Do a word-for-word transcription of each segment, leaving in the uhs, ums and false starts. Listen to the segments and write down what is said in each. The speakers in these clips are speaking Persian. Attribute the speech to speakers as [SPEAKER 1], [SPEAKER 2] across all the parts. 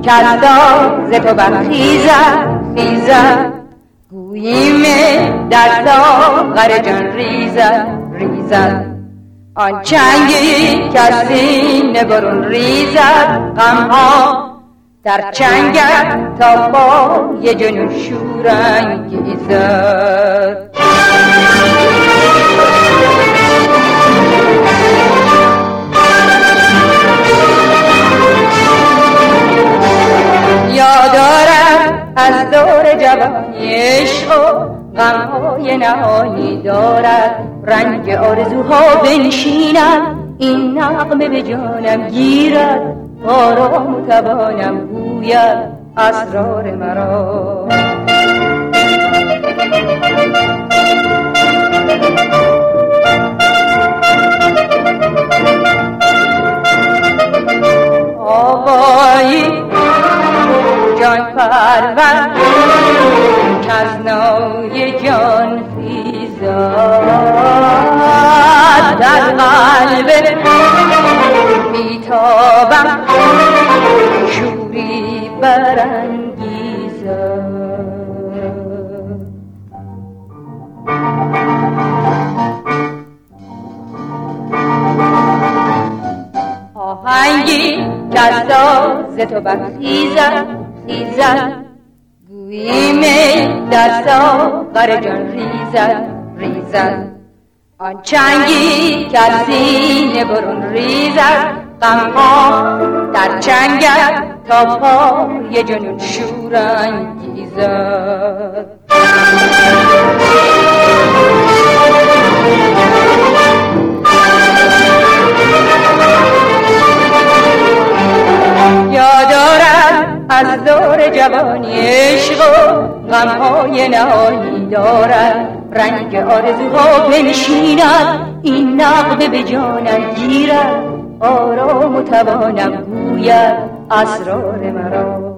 [SPEAKER 1] کسا ز تو برخیزد خیزد گوییم در ساغر جان ریزد ریزد آن چنگی کسی نبرون ریزد غمها در چنگت تا پای جنون شور انگیزد یادارد از دور جوانی عشق و غمهای نهانی دارد رنگ آرزوها بنشیند این نغمه به جانم گیرد آرام و توانم گوید اسرار مرا آوایی جان پرور کز نای جان خیزد در قلب بیتابم شوری برانگیزد آهنگی کسا ز تو برخیزد خیزد گوییم در ساغر جان ریزد ریزد آن چنگی کسی نبرون ریزد غمها در چنگت تا پای جنون شور انگیزد یادارد از دور جوانی عشق و غمهای نهانی دارد رنگ آرزوها بنشیند این نغمه به جانم گیرد آرام و توانم گوید اسرار مرا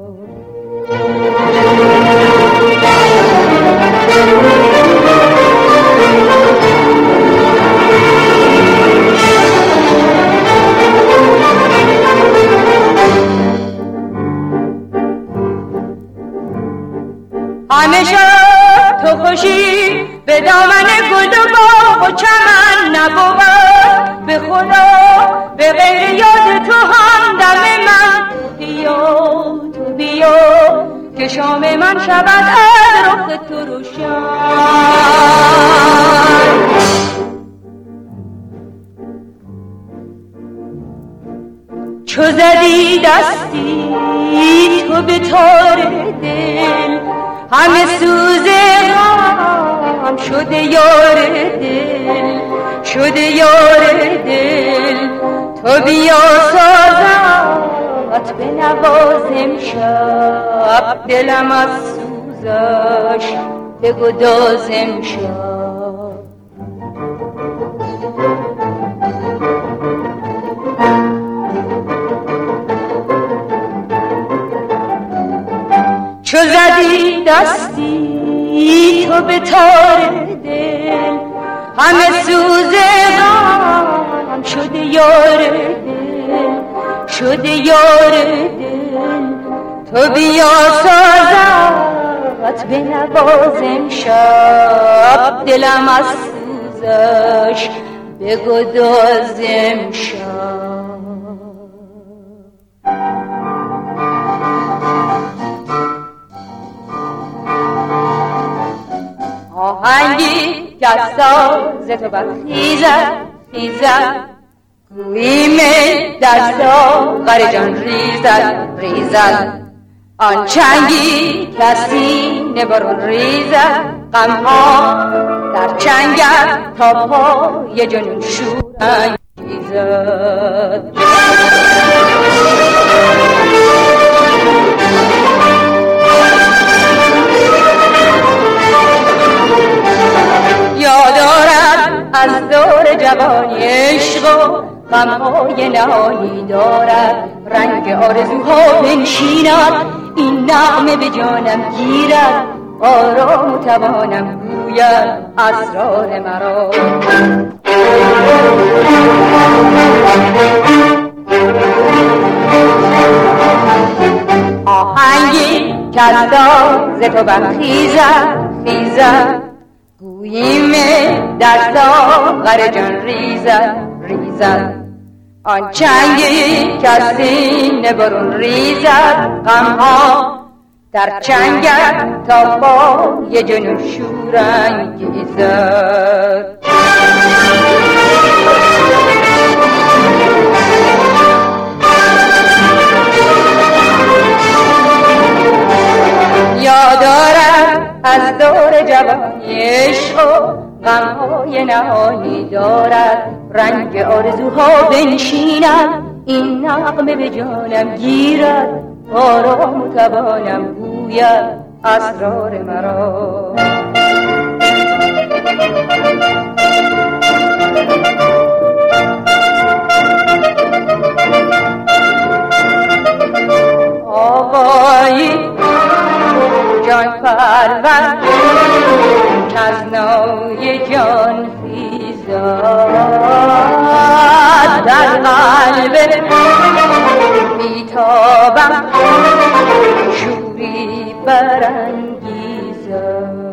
[SPEAKER 1] همیشه تو خوشی به دامن گل و باغ و چمن نبود به خدا به غیر یاد تو هم دم من بیا تو بیا که شام من شود از رخ تو روشن چو زدی دستی تو به تار دل همه سوز غم شده یار دل شده یار دل تو بیا سازت به نوازم شب دلم از سوزش بگدازم شب چو زدی دستی تو به تار دل همه سوز غم شده یار دل شده یار دل تو بیا سازت به نوازم شب دلم از سوزش بگدازم شب آهنگی کسا ز تو برخیزد خیزد گوییم در ساغر جان ریزد ریزد آن چنگی کسی نبرون ریزد غمها در چنگت تا پای جنون شور انگیزد یادارد از دور جوانی عشق و غمهای نهانی دارد رنگ آرزوها بنشیند این نغمه به جانم گیرد آرام و توانم گوید اسرار مرا کسا ز تو برخیزد خیزد گوییم در ساغر جان ریزد ریزد آن چنگی که سینه برون ریزد غمها در چنگت تا پای جنون شور انگیزد یادارم از دور جوانی عشق و غمهای نهانی دارد رنگ آرزوها بنشیند این نغمه به جانم گیرد آرام و توانم گوید اسرار مرا آوایی جان پرور کز نای جان خیزد در قلب میتابم شوری برانگیزد